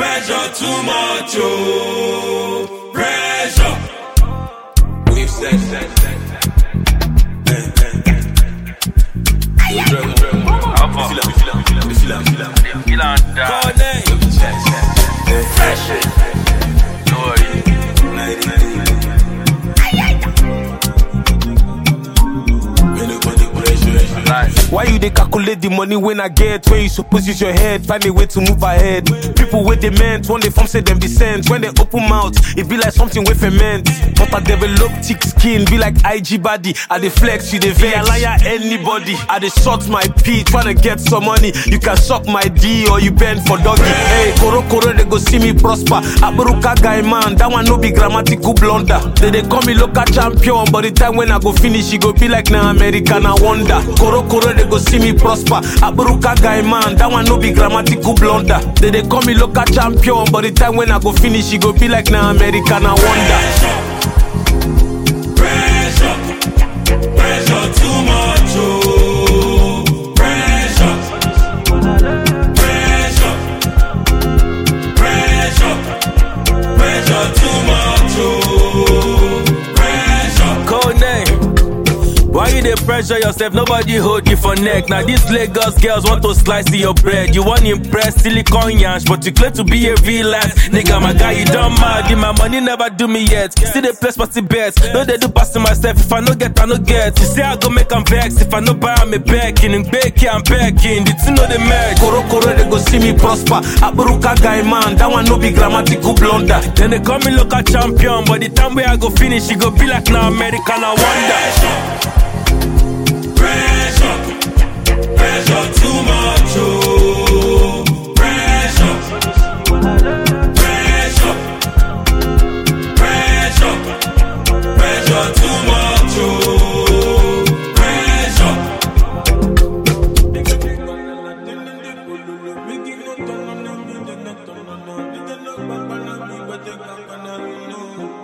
Pressure too much, oh. Pressure. We've said. Why you dey calculate the money when I get? When you suppose use your head, find a way to move ahead. People with they meant, when they form say them descent. When they open mouth, it be like something with ferment. But I develop thick skin, be like IG body. I dey flex, you dey vex. I liar anybody. I dey short my pee, tryna get some money. You can suck my D or you bend for doggy. Hey, koro they go see me prosper. Aburuka guy man, that one no be grammatical blunder. They call me local champion, but the time when I go finish, it go be like na American I wonder. Koro they go see me prosper. Aburuka guy man, that one no be grammatical blunder. They call me local champion, but the time when I go finish, it go be like na American I wonder. Pressure too much, oh. Pressure too much, oh. Pressure. Code name. Why you dey pressure yourself? Nobody hold you for neck. Now these Lagos girls want to slice your bread. You want impress silicon yansh, but you claim to be a real ass nigga. My guy, you don't mad. My money never do me yet. Still they place party bets. No they do passing myself. If I no get, I no get. You say I go make them vex. If I no buy, I'm a backing. And baking, I'm backing. The two know the match. Koro they go see me prosper. Aburuka guy man, that one no be grammatical blunder. Then they call me local champion, but the time where I go finish, it go be like now American I wonder. Pressure too much, oh. Pressure too much, oh. Pressure.